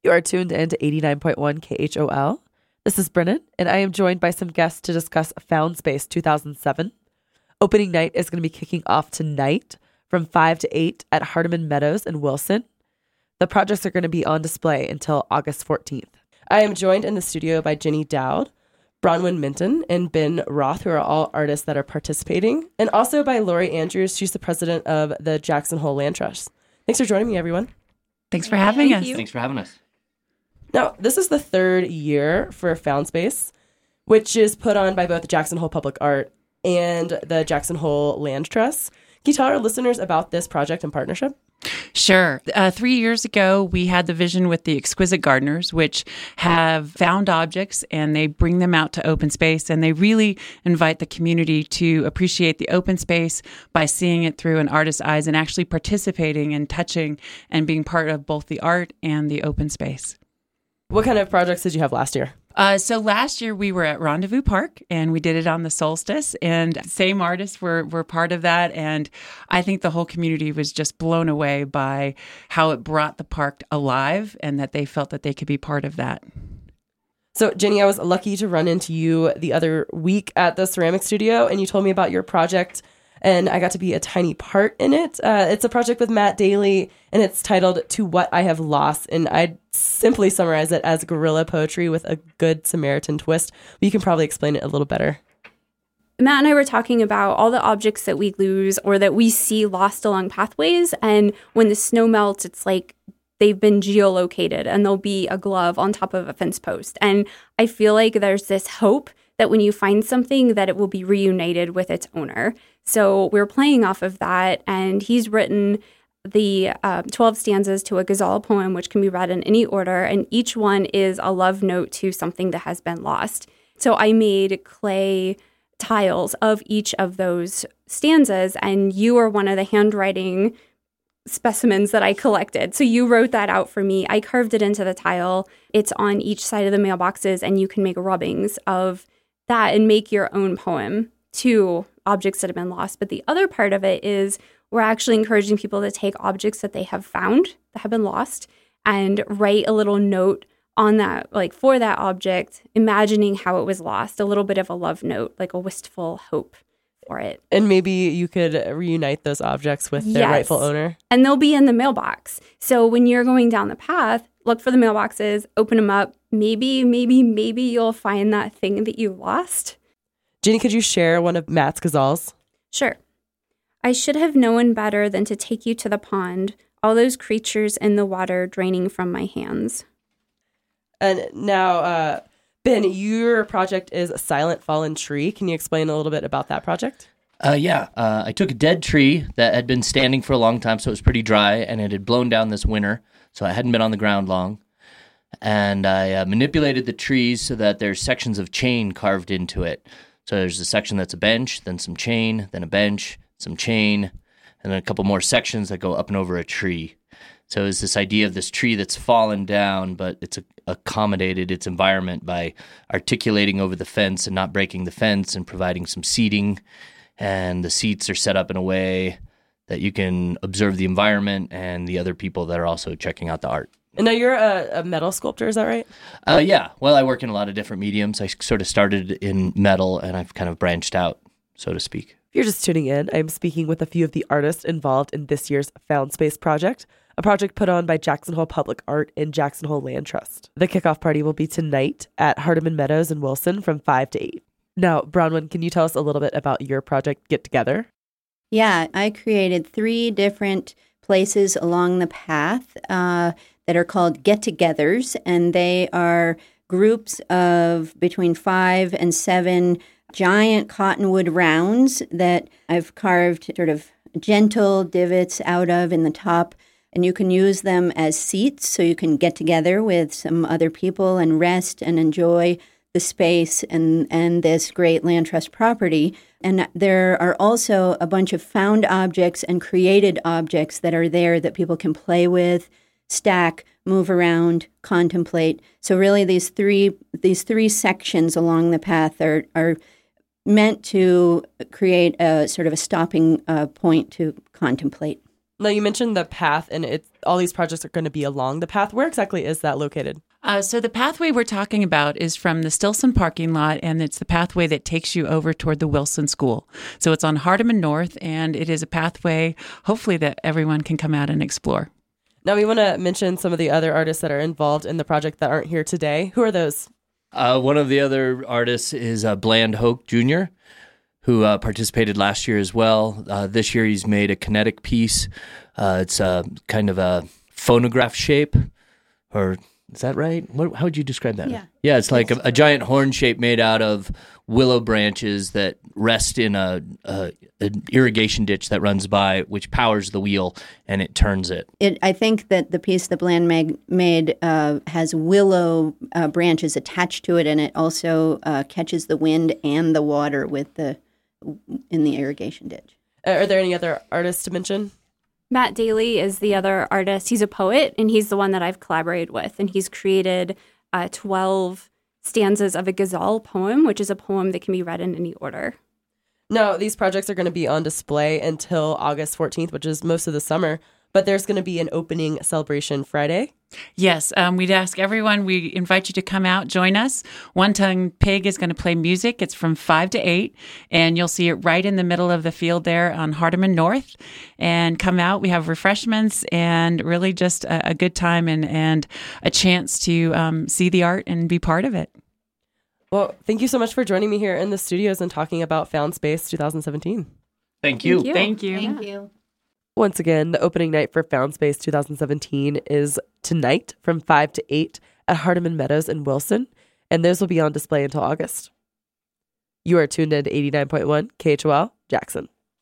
You are tuned into 89.1 KHOL. This is Brennan, and I am joined by some guests to discuss Found Space 2007. Opening night is going to be kicking off tonight from 5 to 8 at Hardeman Meadows in Wilson. The projects are going to be on display until August 14th. I am joined in the studio by Jenny Dowd, Bronwyn Minton, and Ben Roth, who are all artists that are participating, and also by Lori Andrews. She's the president of the Jackson Hole Land Trust. Thanks for joining me, everyone. Thanks for having us. Thanks for having us. Now, this is the third year for Found Space, which is put on by both the Jackson Hole Public Art and the Jackson Hole Land Trust. Can you tell our listeners about this project and partnership? Sure. 3 years ago, we had the vision with the Exquisite Gardeners, which have found objects and they bring them out to open space, and they really invite the community to appreciate the open space by seeing it through an artist's eyes and actually participating and touching and being part of both the art and the open space. What kind of projects did you have last year? So last year we were at Rendezvous Park and we did it on the solstice, and same artists were part of that. And I think the whole community was just blown away by how it brought the park alive and that they felt that they could be part of that. So Jenny, I was lucky to run into you the other week at the ceramic studio, and you told me about your project, and I got to be a tiny part in it. It's a project with Matt Daly, and it's titled To What I Have Lost. And I'd simply summarize it as guerrilla poetry with a good Samaritan twist. But you can probably explain it a little better. Matt and I were talking about all the objects that we lose or that we see lost along pathways. And when the snow melts, it's like they've been geolocated and there'll be a glove on top of a fence post. And I feel like there's this hope that when you find something that it will be reunited with its owner. So we're playing off of that, and he's written the 12 stanzas to a ghazal poem, which can be read in any order, and each one is a love note to something that has been lost. So I made clay tiles of each of those stanzas, and you are one of the handwriting specimens that I collected. So you wrote that out for me. I carved it into the tile. It's on each side of the mailboxes, and you can make rubbings of that and make your own poem to objects that have been lost. But the other part of it is we're actually encouraging people to take objects that they have found that have been lost and write a little note on that, like for that object, imagining how it was lost, a little bit of a love note, like a wistful hope for it. And maybe you could reunite those objects with their rightful owner. And they'll be in the mailbox. So when you're going down the path, look for the mailboxes, open them up. Maybe you'll find that thing that you lost. Jenny, could you share one of Matt's ghazals? Sure. I should have known better than to take you to the pond, all those creatures in the water draining from my hands. And now, Ben, your project is a Silent Fallen Tree. Can you explain a little bit about that project? I took a dead tree that had been standing for a long time, so it was pretty dry, and it had blown down this winter, so it hadn't been on the ground long. And I manipulated the trees so that there's sections of chain carved into it. So there's a section that's a bench, then some chain, then a bench, some chain, and then a couple more sections that go up and over a tree. So it's this idea of this tree that's fallen down, but it's accommodated its environment by articulating over the fence and not breaking the fence and providing some seating. And the seats are set up in a way that you can observe the environment and the other people that are also checking out the art. And now you're a metal sculptor, is that right? Yeah. Well, I work in a lot of different mediums. I sort of started in metal, and I've kind of branched out, so to speak. If you're just tuning in, I'm speaking with a few of the artists involved in this year's Found Space project, a project put on by Jackson Hole Public Art and Jackson Hole Land Trust. The kickoff party will be tonight at Hardeman Meadows in Wilson from 5 to 8. Now, Bronwyn, can you tell us a little bit about your project Get Together? Yeah, I created 3 different places along the path that are called get-togethers, and they are groups of between 5 and 7 giant cottonwood rounds that I've carved sort of gentle divots out of in the top, and you can use them as seats, so you can get together with some other people and rest and enjoy the space and this great land trust property. And there are also a bunch of found objects and created objects that are there that people can play with, stack, move around, contemplate. So really these three sections along the path are meant to create a sort of a stopping point to contemplate. Now, you mentioned the path, and all these projects are going to be along the path. Where exactly is that located? So the pathway we're talking about is from the Stilson parking lot, and it's the pathway that takes you over toward the Wilson School. So it's on Hardeman North, and it is a pathway, hopefully, that everyone can come out and explore. Now, we want to mention some of the other artists that are involved in the project that aren't here today. Who are those? One of the other artists is Bland Hoke Jr., who participated last year as well. This year he's made a kinetic piece. It's kind of a phonograph shape, or is that right? How would you describe that? Yeah, it's like a giant horn shape made out of willow branches that rest in an irrigation ditch that runs by, which powers the wheel, and it turns it. I think that the piece that Bland made has willow branches attached to it, and it also catches the wind and the water in the irrigation ditch. Are there any other artists to mention? Matt Daly is the other artist. He's a poet, and he's the one that I've collaborated with. And he's created 12 stanzas of a ghazal poem, which is a poem that can be read in any order. Now, these projects are going to be on display until August 14th, which is most of the summer. But there's going to be an opening celebration Friday. Yes, we'd ask everyone, we invite you to come out, join us. One Tongue Pig is going to play music. It's from 5 to 8, and you'll see it right in the middle of the field there on Hardeman North. And come out. We have refreshments and really just a good time and a chance to see the art and be part of it. Well, thank you so much for joining me here in the studios and talking about Found Space 2017. Thank you. Thank you. Thank you. Once again, the opening night for Found Space 2017 is tonight from 5 to 8 at Hardeman Meadows in Wilson, and those will be on display until August. You are tuned in to 89.1 KHOL Jackson.